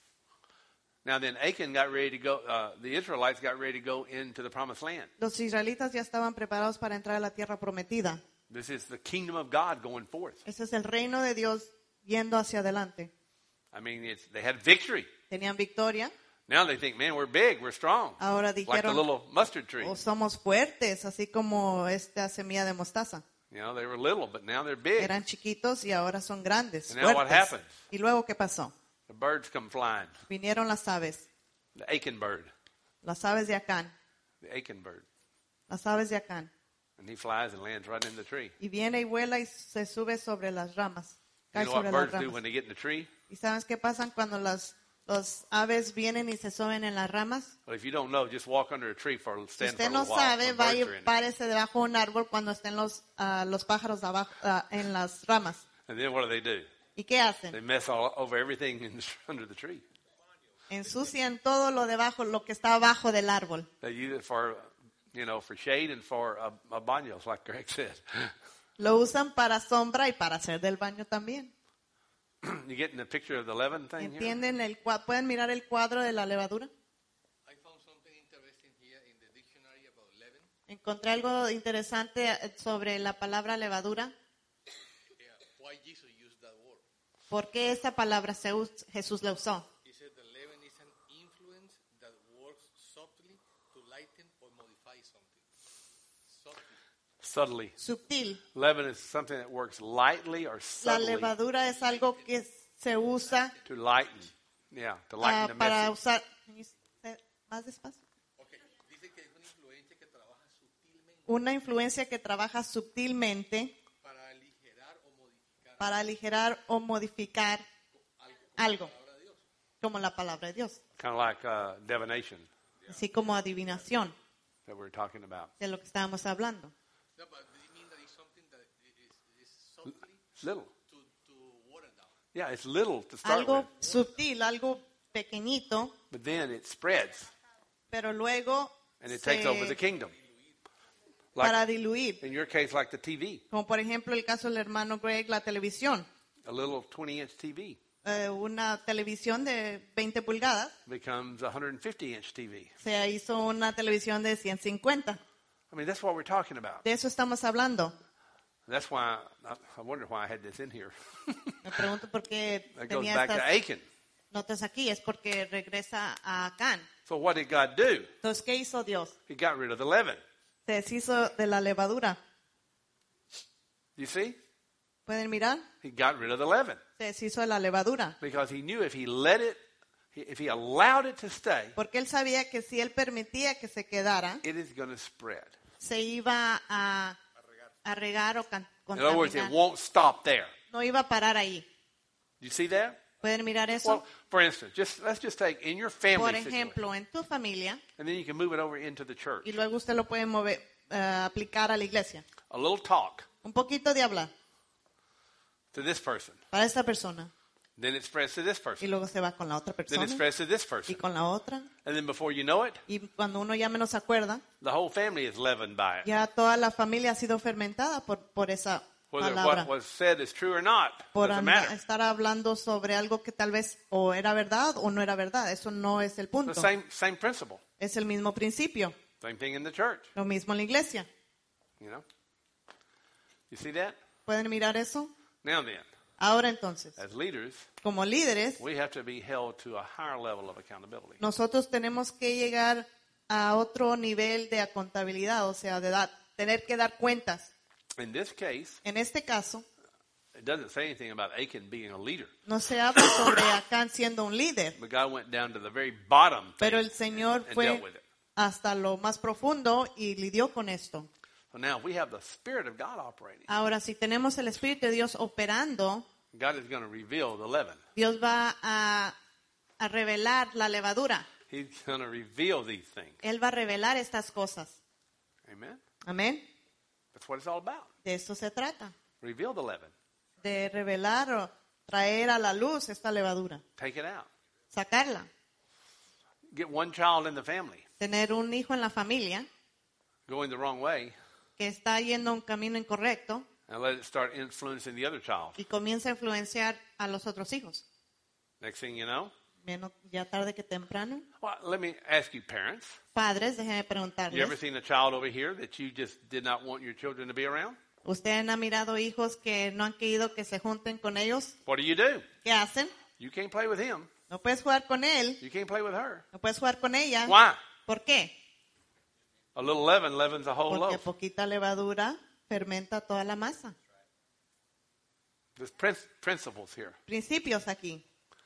Now then, Achan got ready to go, uh, the Israelites got ready to go into the promised land. Los israelitas ya estaban preparados para entrar a la tierra prometida. This is the kingdom of God going forth. Ese es el reino de Dios yendo hacia adelante. I mean, it's, they had victory. Tenían victoria. Now they think, man, we're big, we're strong. Ahora Like the dijeron, little mustard tree. oh, somos fuertes, así como esta semilla de mostaza. You know, they were little, but now they're big. Eran chiquitos y ahora son grandes, And now what fuertes. happens? ¿Y luego qué pasó? The birds come flying. Vinieron las aves, The Achan bird. las aves de Acán, The Achan bird. las aves de Acán. And he flies and lands right in the tree. Y viene y vuela y se sube sobre las ramas. You Cae know what sobre las birds do ramas. when they get in the tree? ¿Y sabes qué pasa cuando las los aves vienen y se suben en las ramas? Well, if you don't know, just walk under a tree for Si stand for usted a no little while. sabe, when vaya birds are y in it. párese debajo de un árbol cuando estén los, ah, los pájaros abajo, ah, en las ramas. And then what do they do? ¿Y qué hacen? They mess all over everything in, under the tree. Ensucian todo lo debajo, lo que está abajo del árbol. They use it for, you know, for shade and for uh, uh, baños, like Greg said. Lo usan para sombra y para hacer del baño también. You getting the picture of the leaven thing here? ¿Entienden? El, cua- ¿Pueden mirar el cuadro de la levadura? I found something interesting here in the dictionary about leaven. Encontré algo interesante eh, sobre la palabra levadura. Yeah, why Jesus used that word. ¿Por qué esa palabra se us- Jesús la usó? He said the leaven is an influence that works subtly to lighten or modify something. Subtly. Subtly. Sutil. Leaven is something that works lightly or La subtly levadura es algo que se usa to lighten. Yeah, to ah, lighten the para message. usar. Can you say más despacio? Okay, dice que es una influencia que trabaja sutilmente Una influencia que trabaja sutilmente para aligerar o modificar para aligerar o modificar algo, como la palabra de Dios, Kind of like uh, divination así como adivinación, that we're talking about. de lo que estábamos hablando. No, but do you mean that it's something that is, is subtly It's little. to, to water down? Yeah, it's little to start Algo with, sutil, algo pequeñito, but then it spreads pero luego and it se- takes over the kingdom. para Like diluir, in your case, like the T V, como por ejemplo el caso del hermano Greg, la televisión, a little twenty-inch T V Eh, una televisión de veinte pulgadas, becomes a one hundred fifty inch T V. se hizo una televisión de ciento cincuenta. I mean, that's what we're talking about. De eso estamos hablando. That's why I, I wonder why I had this in here. Me pregunto por qué That goes tenía back to estas Achan. notas aquí, es porque regresa a Acán. So what did God do? Entonces, ¿qué hizo Dios? He got rid of the leaven. Se deshizo de la levadura. You see? ¿Pueden mirar? He got rid of the leaven Se deshizo de la levadura. because he knew if he let it, if he allowed it to stay, Porque él sabía que si él permitía que se quedara, it is going to spread. se iba a, a regar o can- In other words, it contaminar. won't stop there. No iba a parar ahí. You see that? ¿Pueden mirar eso? Well, for instance, just let's just take in your family Por situation, ejemplo, en tu familia, and then you can move it over into the church. y luego usted lo puede mover, eh, aplicar a la iglesia. A little talk Un poquito de hablar to this person, para esta persona. then it spreads to this Y person, luego se va con la otra then persona. it spreads to this Y person, con la otra. and then before you know it, Y cuando uno ya menos se acuerda, the whole family is leavened by it. ya toda la familia ha sido fermentada por, por esa Whether palabra. what was said is true or not, Por doesn't anda- matter. estar hablando sobre algo que tal vez o era verdad o no era verdad. Eso no es el The punto. same same principle, Es el mismo principio. same thing in the church. Lo mismo en la iglesia. You know, you see that? ¿Pueden mirar eso? Now then, Ahora entonces, As leaders, como líderes, we have to be held to a higher level of accountability. nosotros tenemos que llegar a otro nivel de contabilidad, o sea, de dar, tener que dar cuentas. In this case, En este caso, it doesn't say anything about Achan being a leader. no se habla sobre Acán siendo un líder, But God went down to the very bottom thing pero el Señor and fue dealt with it. hasta lo más profundo y lidió con esto. So now we have the Spirit of God operating. Ahora, si tenemos el Espíritu de Dios operando, God is going to reveal the leaven. Dios va a, a revelar la levadura. He's going to reveal these things. Él va a revelar estas cosas. Amen? Amén. That's what it's all about. De esto se trata. Reveal the leaven. De revelar o traer a la luz esta levadura. Take it out. Sacarla. Get one child in the family Tener un hijo en la familia going the wrong way que está yendo un camino incorrecto and let it start influencing the other child. y comienza a influenciar a los otros hijos. Next thing you know, Menos ya tarde que temprano. well, let me ask you, parents. Padres, déjenme You ever preguntarles. seen a child over here that you just did not want your children to be around? ¿Ustedes han mirado hijos que no han querido que se junten con ellos? What do you do? ¿Qué hacen? You can't play with him. No puedes jugar con él. You can't play with her. No puedes jugar con ella. Why? ¿Por qué? A little leaven leavens a whole Porque loaf. poquita levadura fermenta toda la masa. There's prin- principles here. Principios aquí.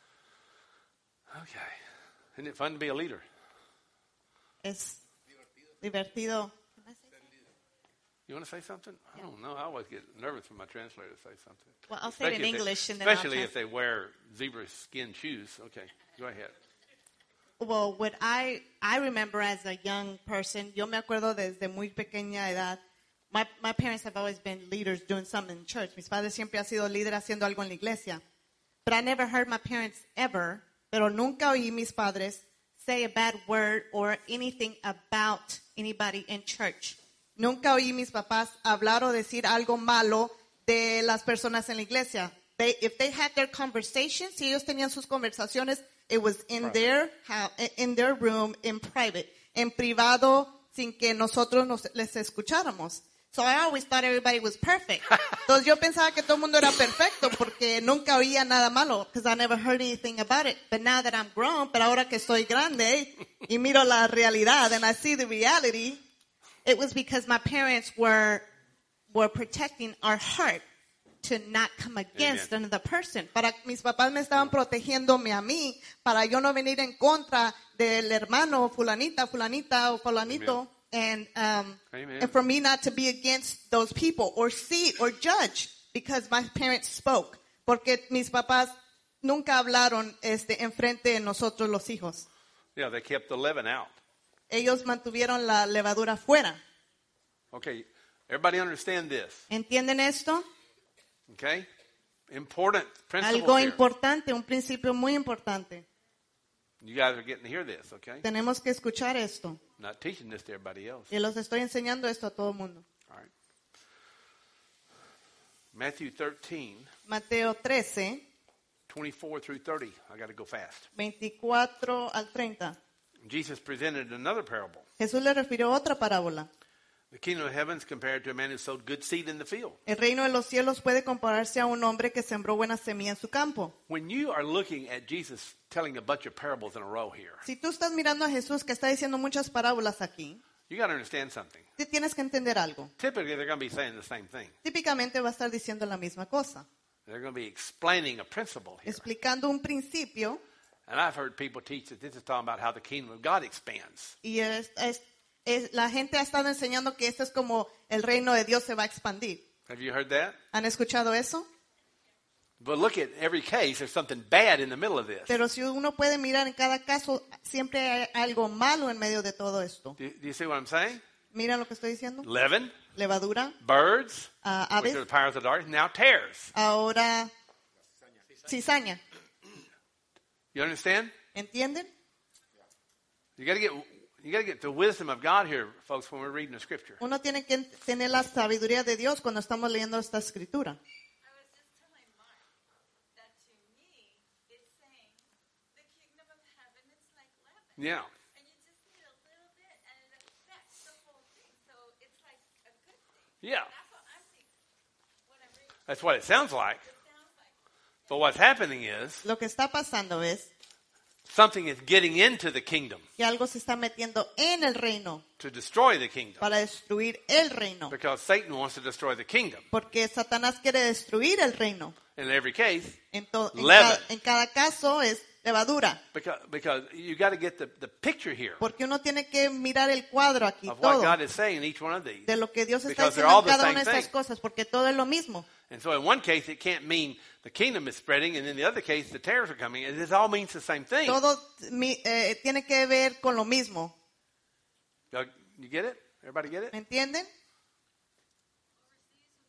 Okay. Isn't it fun to be a leader? Es divertido. You want to say something? I don't know. I always get nervous when my translator says something. Well, I'll say it in Especially if they- English and then I'll Especially if trans- they wear zebra skin shoes. Okay, go ahead. Well, what I I remember as a young person, yo me acuerdo desde muy pequeña edad. My my parents have always been leaders doing something in church. Mis padres siempre han sido líderes haciendo algo en la iglesia. But I never heard my parents ever, pero nunca oí mis padres say a bad word or anything about anybody in church. Nunca oí mis papás hablar o decir algo malo de las personas en la iglesia. They, if they had their conversations, si ellos tenían sus conversaciones, it was in their house, in their room, in private, en privado, sin que nosotros nos, les escucháramos. So I always thought everybody was perfect. Entonces yo pensaba que todo el mundo era perfecto porque nunca oía nada malo, because I never heard anything about it. But now that I'm grown, pero ahora que estoy grande y miro la realidad and I see the reality, it was because my parents were were protecting our heart to not come against Amen. another person. Para mis papás me estaban protegiéndome a mí para yo no venir en contra del hermano fulanita, fulanita o fulanito. Amen. And um, Amen. and for me not to be against those people or see or judge because my parents spoke. Porque mis papás nunca hablaron este enfrente de nosotros los hijos. Yeah, they kept the leaven out. Ellos mantuvieron la levadura fuera. Okay, everybody understand this, ¿Entienden esto? okay? Important principles Algo here. importante, un principio muy importante. You guys are getting to hear this, okay? Tenemos que escuchar esto. I'm not teaching this to everybody else. Y los estoy enseñando esto a todo el mundo. All right. Matthew thirteen, Mateo trece, twenty-four through thirty. I got to go fast. veinticuatro al treinta. Jesus presented another parable. Jesús le refirió otra parábola. The kingdom of heaven is compared to a man who sowed good seed in the field. El reino de los cielos puede compararse a un hombre que sembró buena semilla en su campo. When you are looking at Jesus telling a bunch of parables in a row here, Si tú estás mirando a Jesús que está diciendo muchas parábolas aquí, you got to understand something. tú tienes que entender algo. Typically, they're going to be saying the same thing. Típicamente va a estar diciendo la misma cosa, They're going to be explaining a principle here. explicando un principio. And I've heard people teach that this is talking about how the kingdom of God expands. Y es, es- es- la gente ha estado enseñando que esto es como el reino de Dios se va a expandir. Have you heard that? ¿Han escuchado eso? But look at every case, there's something bad in the middle of this. Pero si uno puede mirar en cada caso, siempre hay algo malo en medio de todo esto. Do, do you see what I'm saying? Mira lo que estoy diciendo. Leaven, Levadura, birds, ah, which aves, are the powers of darkness, now tares. ahora cizaña. You understand? ¿Entienden? You got to get you got to get the wisdom of God here, folks, when we're reading the scripture. Uno tiene que tener la sabiduría de Dios cuando estamos leyendo esta escritura. I was just telling Mark that to me, it's saying the kingdom of heaven is like leaven. Yeah. And you just need a little bit and it affects the whole thing. So it's like a good thing. Yeah. That's what I'm thinking. What I'm reading. That's what it sounds like. It sounds like. But what's happening is Lo que está pasando es something is getting into the kingdom que algo se está metiendo en el reino to destroy the kingdom. para destruir el reino. Because Satan wants to destroy the kingdom. Porque Satanás quiere destruir el reino. In every case, En, to- en, Leaven. cada, en cada caso es levadura. because, because you got to get the, the picture here Porque uno tiene que mirar el cuadro aquí, of what todo, God is saying in each one of these. de lo que Dios está Because they're diciendo all en the cada same una de estas thing. cosas, porque todo es lo mismo. And so in one case, it can't mean the kingdom is spreading, and in the other case, the terrors are coming. It it all means the same thing. Todo mi- eh, tiene que ver con lo mismo. You you get it? Everybody get it? ¿Me entienden? Overseas,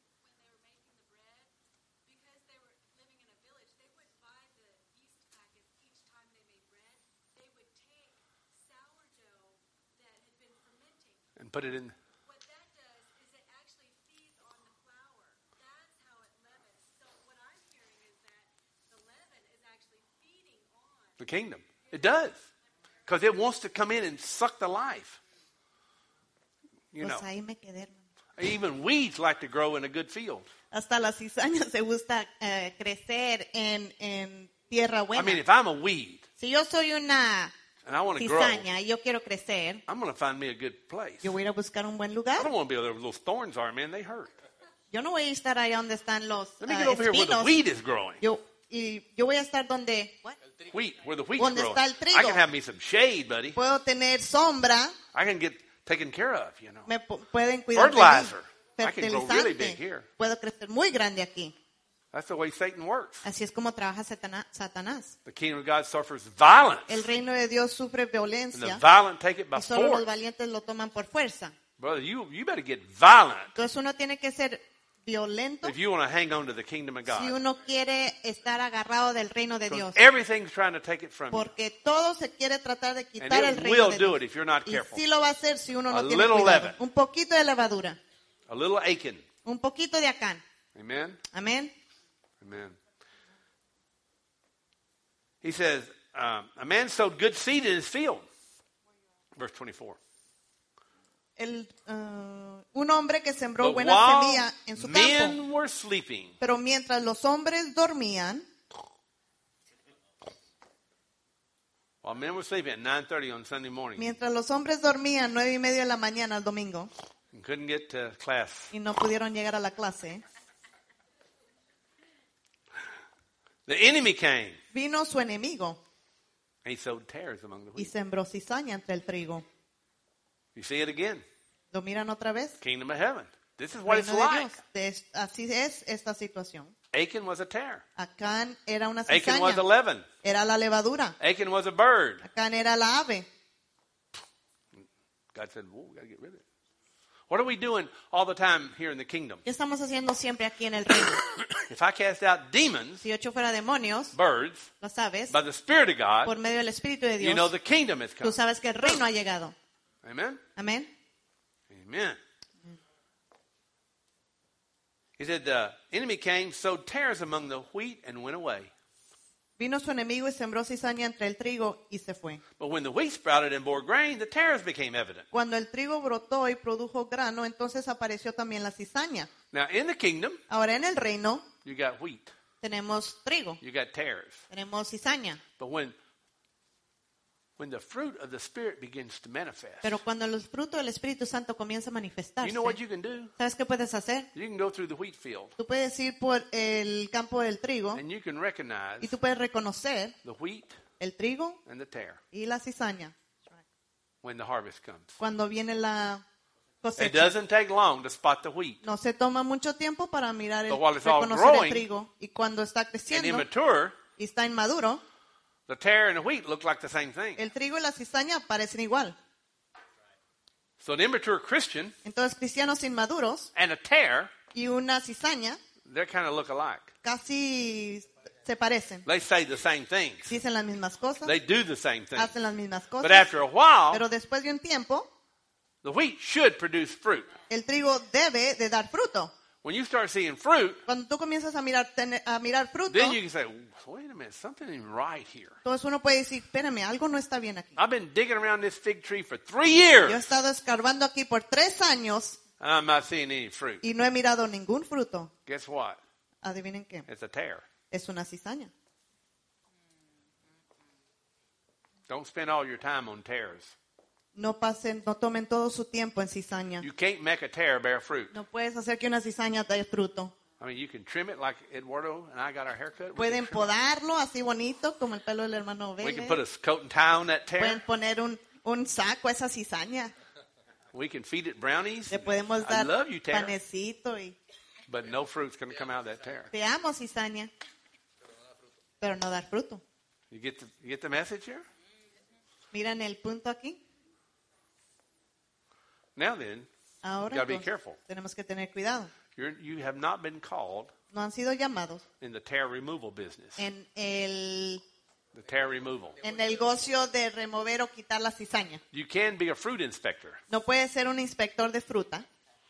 when they were making the bread, because they were living in a village, they would buy the yeast packets each time they made bread. They would take sourdough that had been fermenting. And put it in. What that does is it actually feeds on the flour. That's how it leavens. So what I'm hearing is that the leaven is actually feeding on. The kingdom. It does. Because it wants to come in and suck the life. You know, Pues ahí me quedé, hermano. even weeds like to grow in a good field. Hasta las cizañas se gusta eh, crecer en, en tierra I buena. mean, if I'm a weed Si yo soy una and I want to grow, cizaña y yo quiero crecer, I'm going to find me a good place. yo voy a ir a buscar un buen I lugar. don't want to be where those thorns are, man. They hurt. Yo no voy a estar allá donde están los Let me ah, get over here where the espinos. wheat is growing. Yo, y yo voy a estar donde what? Wheat, where the wheat's Donde growing. está el trigo. I can have me some shade, buddy. Puedo tener sombra, I can get taken care of, you know. me pu- pueden cuidar de mí. Fertilizer. I can grow really Fertilizante. big here. Puedo crecer muy grande aquí. That's the way Satan works. Así es como trabaja Satana- Satanás. The kingdom of God suffers violence, El reino de Dios sufre and the violencia violent take it by y solo los force. valientes lo toman por fuerza. Brother, you, you better get violent Entonces uno tiene que ser violento if you want to hang on to the kingdom of si God. uno quiere estar agarrado del reino de Dios. Because everything's trying to take it from you. Porque todo se quiere tratar de And quitar el it reino will de do Dios. it if you're not Y careful. sí lo va a hacer si uno A no tiene little cuidado. leaven. Un poquito de levadura, A little Achan. un poquito de acán. Amen? Amén. Amen. He says, um, a man sowed good seed in his field. Verse twenty-four. El, ah, un hombre que sembró But buena while semilla en su campo. men were sleeping, Pero mientras los hombres dormían, while men were sleeping at nine thirty on Sunday morning, mientras los hombres dormían nueve y media de la mañana el domingo and couldn't get to class, y no pudieron llegar a la clase, the enemy came. vino su enemigo And he sowed tares among the y wheat. sembró cizaña entre el trigo. You see it again. ¿Lo miran otra vez? Kingdom of heaven. This is what it's Reino de like. Dios. De- así es esta situación. Achan was a tare. Acán era una Achan was a cizaña, leaven. era la levadura. Achan was a bird. Acán era la ave. God said, whoa, we got to get rid of it. What are we doing all the time here in the kingdom? ¿Qué estamos haciendo siempre aquí en el reino? If I cast out demons, Si yo echo fuera demonios, birds, lo sabes, by the Spirit of God, por medio del Espíritu de you know Dios, the kingdom has tú come. sabes que el reino ha llegado. Amen? Amén. Amen. He said, the enemy came, sowed tares among the wheat, and went away. Vino su enemigo y sembró cizaña entre el trigo y se fue. But when the wheat sprouted and bore grain, the tares became evident. Cuando el trigo brotó y produjo grano, entonces apareció también la cizaña. Now, in the kingdom, Ahora en el reino you got wheat, tenemos trigo, you got tares. tenemos cizaña. But when, when the fruit of the Spirit begins to manifest, Pero cuando el fruto del Espíritu Santo comienza a manifestarse, you know what you can do? ¿sabes qué puedes hacer? You can go through the wheat field, Tú puedes ir por el campo del trigo and you can recognize y tú puedes reconocer the wheat el trigo and the tare y la cizaña when the harvest comes. cuando viene la It cosecha. doesn't take long to spot the wheat. No se toma mucho tiempo para mirar el, But while it's all reconocer el growing trigo. Y cuando está And creciendo immature, y está inmaduro, the tare and the wheat look like the same thing. el trigo y la cizaña parecen igual. So an immature Christian Entonces, cristianos inmaduros and a tare, y una cizaña they kind of look alike. casi se parecen. They say the same things. Dicen las mismas cosas, They do the same things. hacen las mismas But cosas. after a while, Pero después de un tiempo, the wheat should produce fruit. el trigo debe de dar fruto. When you start seeing fruit, Cuando tú comienzas a mirar, tener- a mirar fruto, then you can say, wait a minute, something ain't right here. entonces uno puede decir, espérame, algo no está bien aquí. I've been digging around this fig tree for three Yo he years, estado escarbando aquí por tres años and I'm not seeing any fruit. y no he mirado ningún fruto. Guess what? Adivinen qué. It's a tare. Es una cizaña. Don't spend all your time on tares. No pasen, no tomen todo su tiempo en cizaña. You can't make a tare bear fruit. No puedes hacer que una cizaña dé fruto. I mean, you can trim it like Eduardo and I got our haircut. We Pueden can, trim- podarlo así bonito como el pelo del hermano we can Vélez. put a coat and tie on that Pueden tare. poner un, un saco a esa cizaña. We can feed it brownies. Le podemos I dar love you, tare. panecito y But no fruit's going to come out of that tare. te amo cizaña, pero no dar fruto. You get the, you get the message here? Miran el punto aquí. Now then, Ahora you got to be entonces, careful. tenemos que tener cuidado. You're, you have not been called No han sido llamados in the tare removal business. en el, The tare removal. en el negocio de remover o quitar la cizaña. You can be a fruit inspector, No puedes ser un inspector de fruta,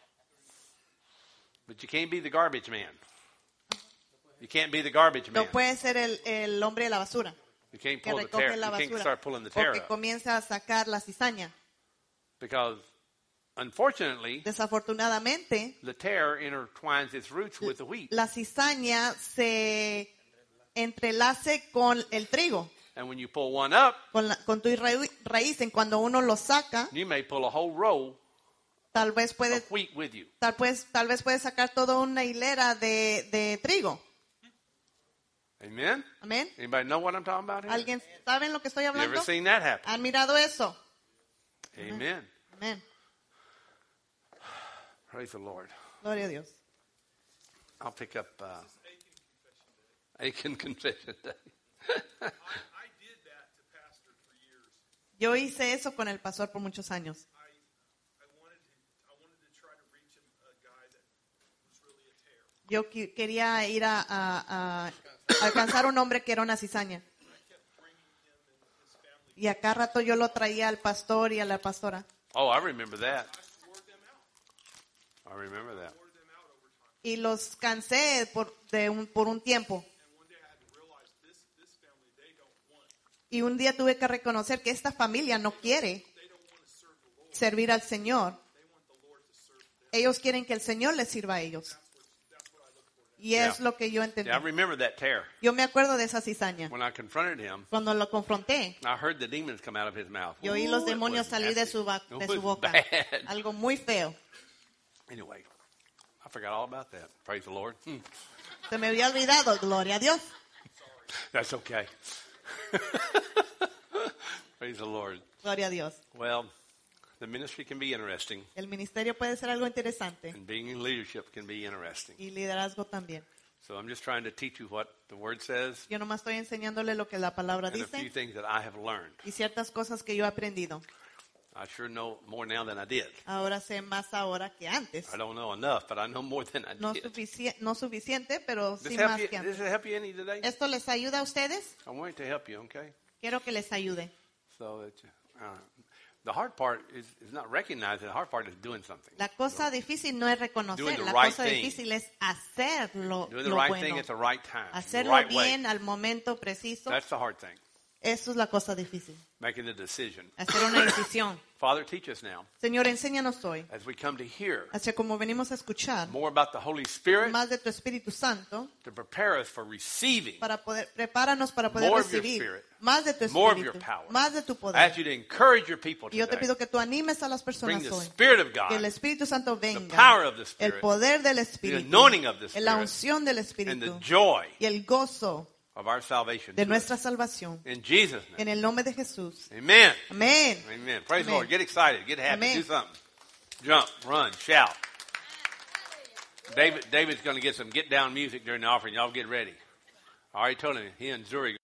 but you can't be the garbage man. You can't be the garbage man. no puedes ser el, el hombre de la basura You can't que pull the recoge tare. la You can't basura start pulling the o tare que up. comienza a sacar la cizaña. Because, unfortunately, Desafortunadamente, the tare intertwines its roots with the wheat. la cizaña se entrelace con el trigo, And when you pull one up, con, la- con tu raí- raíz. En cuando uno lo saca, you may pull a whole row tal vez puedes, of wheat with you. tal vez, tal vez puedes sacar toda una hilera de, de trigo. Amen? Amén. Anybody know what I'm talking about here? ¿Alguien sabe lo que estoy You hablando? ever seen that happen? ¿Han mirado eso? Amen. Amén. Praise the Lord. Gloria a Dios. I'll pick up uh, Aiken Confession Day. I, I did that to pastor for years. Yo hice eso con el pastor por muchos años. I, I wanted to, I wanted to try to reach a, a guy that was really a tear. Yo qui- quería ir a, a- a alcanzar un hombre que era una cizaña. I kept bringing him and his family. Y a cada rato yo lo traía al pastor y a la pastora. Oh, I remember that. I wore them out. I remember that. Wore them out over time. Y los cansé por, de un, por un tiempo. And one day I had to realize this, this family, they don't want. Y un día tuve que reconocer que esta familia no quiere They don't want to serve the Lord. servir al Señor. They want the Lord to serve them. Ellos quieren que el Señor les sirva a ellos. That's what, that's what I look for. Y es Yeah. lo que yo entendí. Yeah, I remember that tear. Yo me acuerdo de esa cizaña. When I confronted him, Cuando lo confronté, I heard the demons come out of his mouth. yo oí Ooh, los it demonios was salir de nasty. su, ba- It de was su boca. bad. Algo muy feo. Anyway, I forgot all about that. Praise the Lord. Hmm. Se me había olvidado, gloria a Dios. That's okay. Praise the Lord. Gloria a Dios. Well, the ministry can be interesting, El ministerio puede ser algo interesante and being in leadership can be interesting. y liderazgo también. So I'm just trying to teach you what the Word says Yo nomás estoy enseñándole lo que la palabra and a few dice things that I have learned. y ciertas cosas que yo he aprendido. I sure know more now than I did. Ahora sé más ahora que antes. I don't know enough, but I know more than I No, did. sufici- no suficiente, pero Does sí it help más you, que does antes. it help you any today? ¿Esto les ayuda a ustedes? I want it to help you, okay? Quiero que les ayude. So that you, uh, the hard part is, is not recognizing. The hard part is doing something. La cosa difícil no es Doing reconocer, the la right cosa thing. difícil es hacerlo Doing the lo right bueno. thing at the right time, the Hacerlo right way. bien al momento preciso. That's the hard thing. Eso es la cosa difícil. Making the decision. Hacer una decisión. Father, teach us now Señor, enséñanos hoy, as we come to hear hacia como venimos a escuchar more about the Holy Spirit más de tu Espíritu Santo, to prepare us for receiving. para poder, prepáranos para poder More of your recibir spirit. más de tu More of Espíritu, your power. más de tu I ask poder. you to encourage your people Y yo te today. pido que tú animes a las Bring personas the hoy, Spirit of que el God Espíritu Santo power venga, of the Spirit, el poder del the Espíritu, anointing of the la Spirit, unción del and the Espíritu joy y el gozo of our salvation. de to nuestra us. salvación. In Jesus' name. En el nombre de Jesús. Amen. Amén. Amen. Praise the Amen. Lord. Get excited. Get happy. Amen. Do something. Jump, run, shout. David, David's going to get some get down music during the offering. Y'all get ready. I already told him he and Zuri